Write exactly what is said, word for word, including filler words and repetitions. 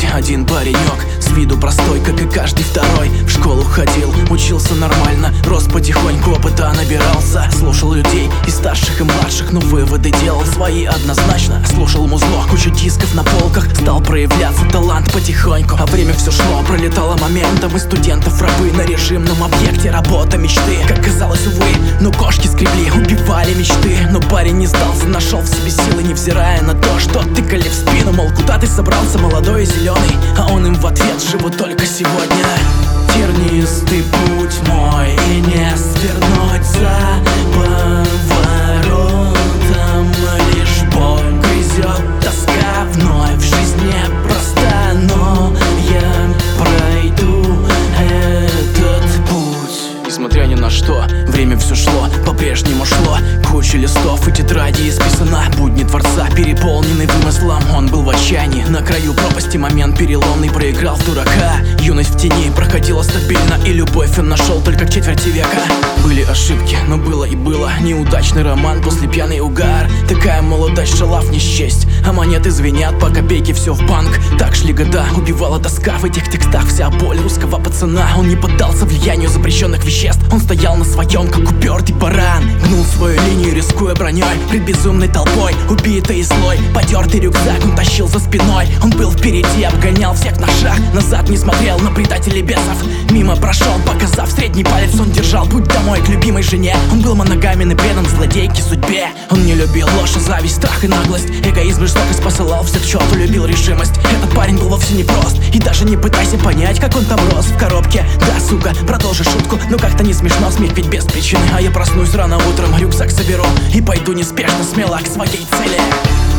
один паренек, с виду простой, как и каждый второй. В школу ходил, учился нормально, рос потихоньку, опыта набирался. Слушал людей и старших, и младших, но выводы делал свои однозначно. Слушал музло, куча дисков на полках, стал проявляться талант потихоньку. А время все шло, пролетало моментом, и студентов рабы на режимном объекте. Работа мечты, как казалось, увы, но кошки скребли, убивали мечты. Но парень не сдался, нашел в себе силы, невзирая на то, что тыкали в спину. Мол, куда ты собрался, молодой и зеленый? А он им в ответ: живу только сегодня. Тернистый путь мой, и не свернуть за поворотом. Лишь Бог грызет тоска, вновь жизнь непроста, но я пройду этот путь. Несмотря ни на что, время все шло, по-прежнему шло. Куча листов и тетради исписана, будни творца переполнены вымыслом. Он был в отчаянии, на краю пропасти, момент переломный, проиграл в дурака. Юность в тени проходила стабильно, и любовь он нашел только к четверти века. Были ошибки, но было и было. Неудачный роман после пьяный угар. Такая молодость, шалав не счесть, а монеты звенят по копейке, все в банк. Так шли года, убивала тоска, в этих текстах вся боль русского пацана. Он не поддался влиянию запрещенных веществ, он стоял на своем, как упертый баран. Гнул свою линию, рискуя броней, пред безумной толпой, убитый и злой. Потертый рюкзак он тащил за спиной. Он был впереди, обгонял всех на шаг, назад не смотрел на предателей бесов. Мимо прошел, показав средний палец, он держал путь домой к любимой жене. Он был моногамен и предан злодейке судьбе. Он не любил ложь, зависть, страх и наглость, эгоизм, жестокость, посылал всех к черту, любил решимость. Этот парень был вовсе не прост, и даже не пытайся понять, как он там рос в коробке. Да, сука, продолжи шутку, но как-то не смешно, смех ведь без причины. А я проснусь рано утром, рюкзак соберу и пойду неспешно, смело к своей цели.